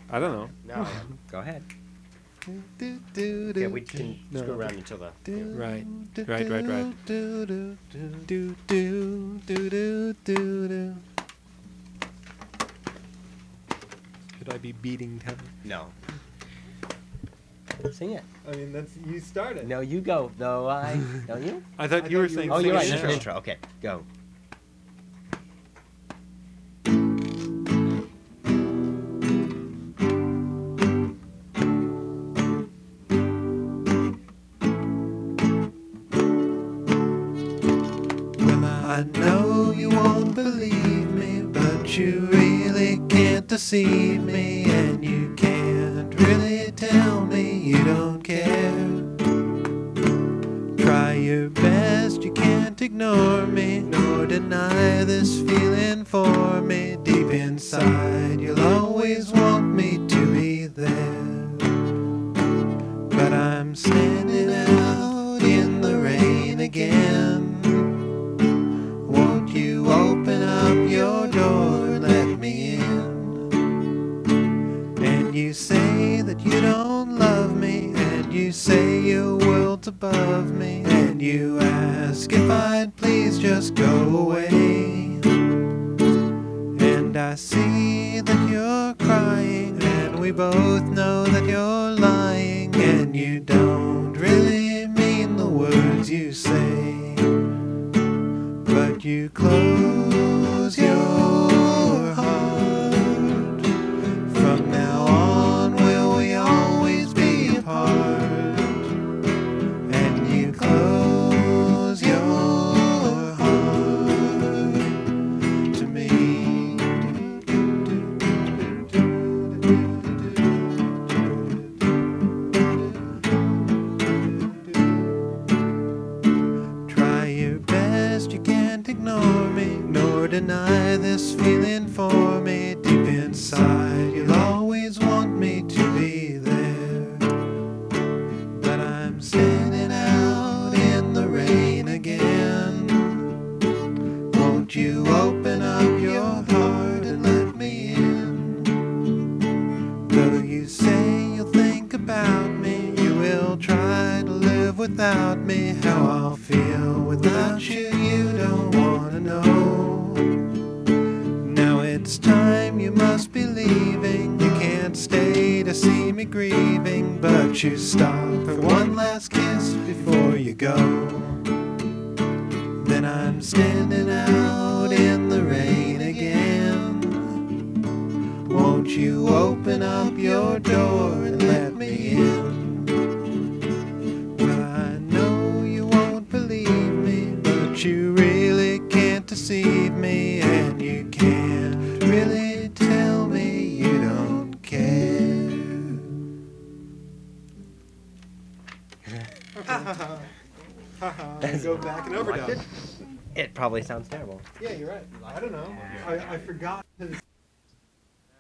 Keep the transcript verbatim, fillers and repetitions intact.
I don't know. No, I am. Go ahead. Do, do, do, Yeah, we can No. screw around until the. do, Right. do, Right, right, right. do, do, do, do, do, do, do, do, do. Should I be beating time? No. Sing it. I mean, that's you started. No, you go. No, I. Don't you? I thought I you were thought you saying. were Oh, you're right. sing That's an an intro. intro. Okay, go. Well, I know you won't believe me, but you really can't deceive me, and you can't really tell me you don't care. Try your best, you can't ignore me, nor deny this feeling for me. Deep inside, you'll always want me to be there. But I'm standing out in the rain again. Won't you open up your door and let me in? And you say that you don't love me, and you say your world's above me, and you ask if I'd please just go away. And I see that you're crying, and we both know that you're lying, and you don't really mean the words you say. But you close your heart. From now on, will we always be apart? And you close your heart to me. Try your best, you can't ignore me, nor deny this feeling for me. Deep inside, you'll always want me to be there. But I'm standing out in the rain again. Won't you open up your heart and let me in? Though you say you'll think about me, you will try to live without me. How I'll feel without you, you don't wanna know. Now it's time, you must be leaving. You can't stay to see me grieving, but you stop for one last kiss before you go. Then I'm standing out in the rain again. Won't you open up your door and let me in? Well, I know you won't believe me, but you really can't deceive me, and you can't really tell me you don't care. Go back and overdub. It probably sounds terrible. Yeah, you're right. I don't know. I, I forgot.